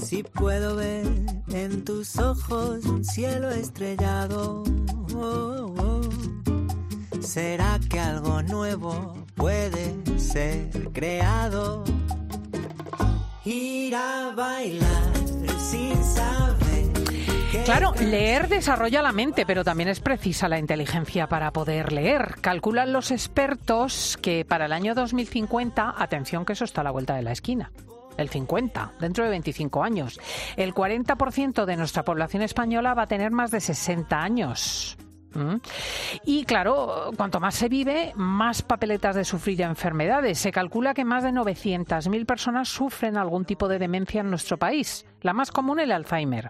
Si puedo ver en tus ojos un cielo estrellado, oh, oh. ¿Será que algo nuevo puede ser creado? Ir a bailar sin saber. Claro, leer desarrolla la mente, pero también es precisa la inteligencia para poder leer. Calculan los expertos que para el año 2050, atención que eso está a la vuelta de la esquina, el 50, dentro de 25 años, el 40% de nuestra población española va a tener más de 60 años. Y claro, cuanto más se vive, más papeletas de sufrir enfermedades. Se calcula que más de 900.000 personas sufren algún tipo de demencia en nuestro país. La más común, el Alzheimer.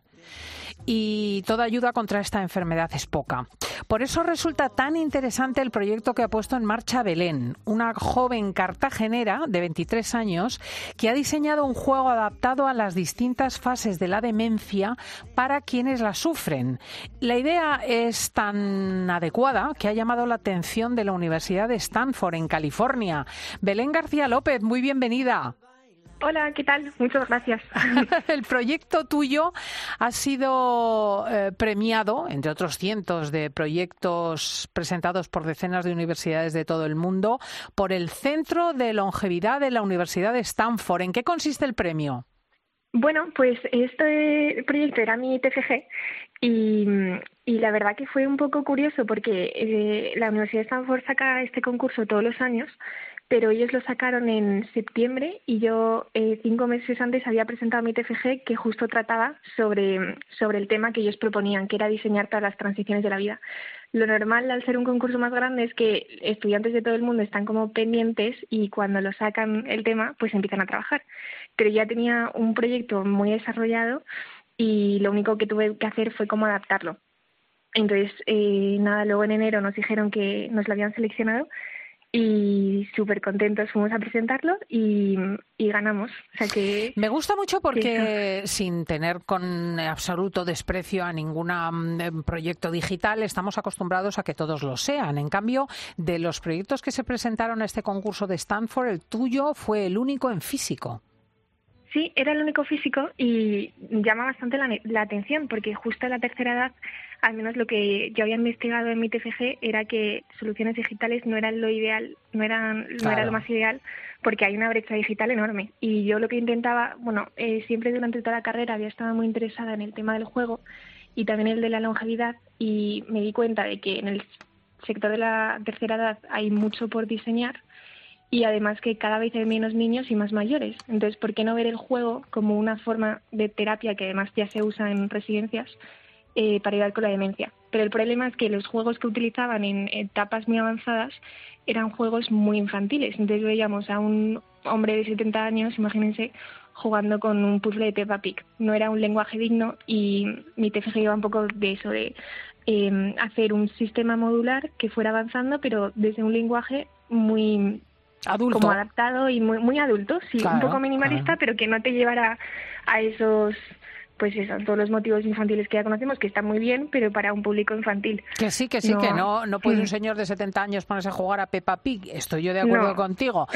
Y toda ayuda contra esta enfermedad es poca. Por eso resulta tan interesante el proyecto que ha puesto en marcha Belén, una joven cartagenera de 23 años que ha diseñado un juego adaptado a las distintas fases de la demencia para quienes la sufren. La idea es tan adecuada que ha llamado la atención de la Universidad de Stanford, en California. Belén García López, muy bienvenida. Hola, ¿qué tal? Muchas gracias. El proyecto tuyo ha sido premiado, entre otros cientos de proyectos presentados por decenas de universidades de todo el mundo, por el Centro de Longevidad de la Universidad de Stanford. ¿En qué consiste el premio? Bueno, pues este proyecto era mi TFG y la verdad que fue un poco curioso porque la Universidad de Stanford saca este concurso todos los años, pero ellos lo sacaron en septiembre y yo 5 meses antes había presentado mi TFG que justo trataba sobre el tema que ellos proponían, que era diseñar todas las transiciones de la vida. Lo normal al ser un concurso más grande es que estudiantes de todo el mundo están como pendientes y cuando lo sacan el tema pues empiezan a trabajar. Pero ya tenía un proyecto muy desarrollado y lo único que tuve que hacer fue como adaptarlo. Entonces, luego en enero nos dijeron que nos lo habían seleccionado y súper contentos fuimos a presentarlo y ganamos. O sea que me gusta mucho porque sin tener con absoluto desprecio a ningún proyecto digital, estamos acostumbrados a que todos lo sean. En cambio, de los proyectos que se presentaron a este concurso de Stanford, el tuyo fue el único en físico. Sí, era el único físico y llama bastante la atención porque justo a la tercera edad, al menos lo que yo había investigado en mi TFG era que soluciones digitales no eran lo ideal, no era lo más ideal porque hay una brecha digital enorme. Y yo lo que intentaba, siempre durante toda la carrera había estado muy interesada en el tema del juego y también el de la longevidad y me di cuenta de que en el sector de la tercera edad hay mucho por diseñar. Y además que cada vez hay menos niños y más mayores. Entonces, ¿por qué no ver el juego como una forma de terapia que además ya se usa en residencias para ayudar con la demencia? Pero el problema es que los juegos que utilizaban en etapas muy avanzadas eran juegos muy infantiles. Entonces veíamos a un hombre de 70 años, imagínense, jugando con un puzzle de Peppa Pig. No era un lenguaje digno y mi TFG iba un poco de eso, de hacer un sistema modular que fuera avanzando, pero desde un lenguaje muy adulto, como adaptado y muy, muy adulto, sí, claro, un poco minimalista, pero que no te llevara a esos, pues eso, todos los motivos infantiles que ya conocemos, que están muy bien, pero para un público infantil. Que sí, que no puede un señor de 70 años ponerse a jugar a Peppa Pig, estoy yo de acuerdo contigo.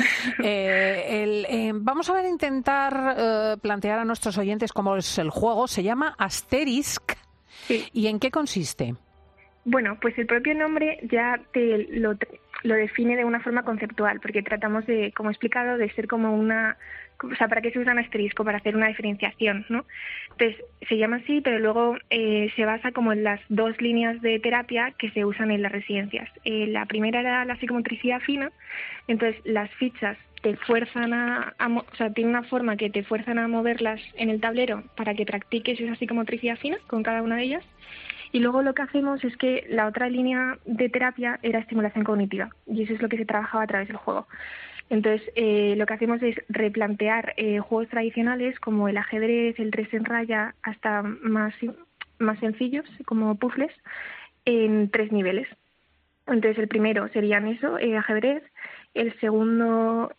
Vamos a intentar plantear a nuestros oyentes cómo es el juego, se llama Asterisk, sí. ¿Y en qué consiste? Bueno, pues el propio nombre ya te lo define de una forma conceptual, porque tratamos de, como he explicado, de ser como ¿para qué se usa un asterisco? Para hacer una diferenciación, ¿no? Entonces, se llama así, pero luego se basa como en las 2 líneas de terapia que se usan en las residencias. La primera era la psicomotricidad fina, entonces las fichas te fuerzan tiene una forma que te fuerzan a moverlas en el tablero para que practiques esa psicomotricidad fina con cada una de ellas. Y luego lo que hacemos es que la otra línea de terapia era estimulación cognitiva y eso es lo que se trabajaba a través del juego. Entonces, lo que hacemos es replantear juegos tradicionales como el ajedrez, el 3 en raya, hasta más sencillos como puzzles, en 3 niveles. Entonces, el primero serían ajedrez, el segundo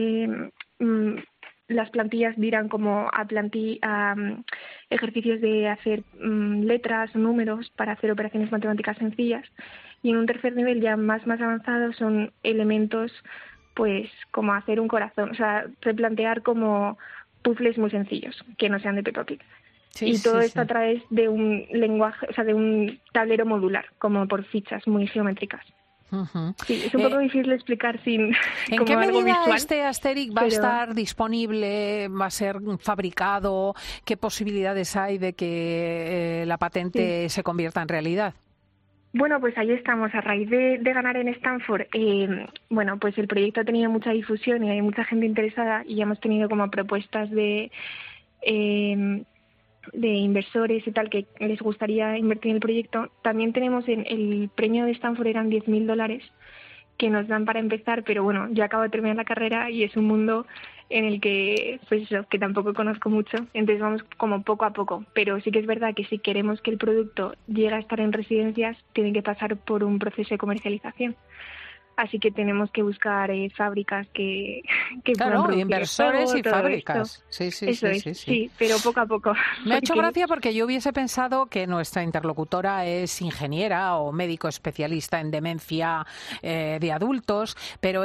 las plantillas dirán como a ejercicios de hacer letras, números para hacer operaciones matemáticas sencillas. Y en un tercer nivel ya más avanzado son elementos pues como hacer un corazón, replantear como puzzles muy sencillos, que no sean de Peppa Pig. Sí, y todo sí, esto a través de un lenguaje, o sea, de un tablero modular, como por fichas muy geométricas. Uh-huh. Sí, es un poco difícil de explicar sin ¿En como qué algo medida visual, este Asterix va a estar disponible, va a ser fabricado? ¿Qué posibilidades hay de que la patente se convierta en realidad? Bueno, pues ahí estamos. A raíz de ganar en Stanford, bueno, pues el proyecto ha tenido mucha difusión y hay mucha gente interesada y hemos tenido como propuestas de inversores y tal que les gustaría invertir en el proyecto. También tenemos el premio de Stanford, eran $10,000 que nos dan para empezar, pero bueno, yo acabo de terminar la carrera y es un mundo en el que, pues eso, que tampoco conozco mucho, entonces vamos como poco a poco, pero sí que es verdad que si queremos que el producto llegue a estar en residencias, tiene que pasar por un proceso de comercialización. Así que tenemos que buscar fábricas que puedan producir inversores todo, y todo fábricas. Esto. Sí, pero poco a poco. Me ha hecho gracia porque yo hubiese pensado que nuestra interlocutora es ingeniera o médico especialista en demencia de adultos, pero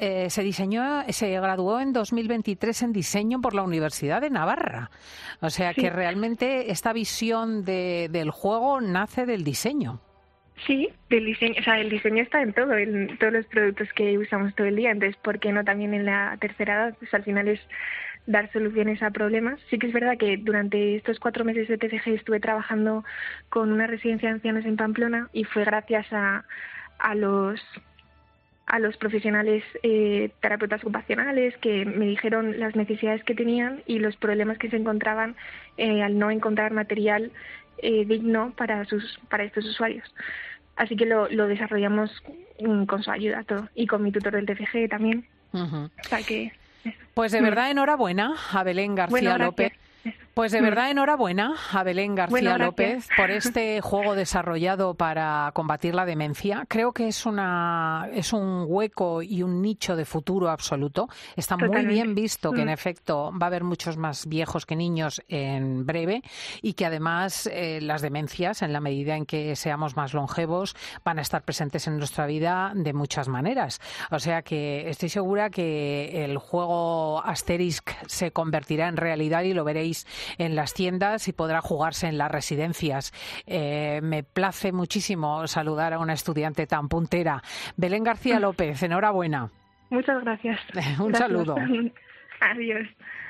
se graduó en 2023 en diseño por la Universidad de Navarra. O sea que realmente esta visión del juego nace del diseño. Sí, del diseño, o sea, el diseño está en todo, en todos los productos que usamos todo el día, entonces, ¿por qué no también en la tercera edad? Pues al final es dar soluciones a problemas. Sí que es verdad que durante estos 4 meses de TFG estuve trabajando con una residencia de ancianos en Pamplona y fue gracias a los profesionales terapeutas ocupacionales que me dijeron las necesidades que tenían y los problemas que se encontraban al no encontrar material digno para estos usuarios. Así que lo desarrollamos con su ayuda todo y con mi tutor del TFG también. Uh-huh. O sea que pues de verdad enhorabuena a Belén García López. Pues de verdad enhorabuena a Belén García López por este juego desarrollado para combatir la demencia. Creo que es un hueco y un nicho de futuro absoluto. Está muy bien visto que en efecto va a haber muchos más viejos que niños en breve y que además las demencias, en la medida en que seamos más longevos, van a estar presentes en nuestra vida de muchas maneras. O sea que estoy segura que el juego Asterix se convertirá en realidad y lo veréis en las tiendas y podrá jugarse en las residencias. Me place muchísimo saludar a una estudiante tan puntera. Belén García López, enhorabuena. Muchas gracias. Un saludo. Adiós.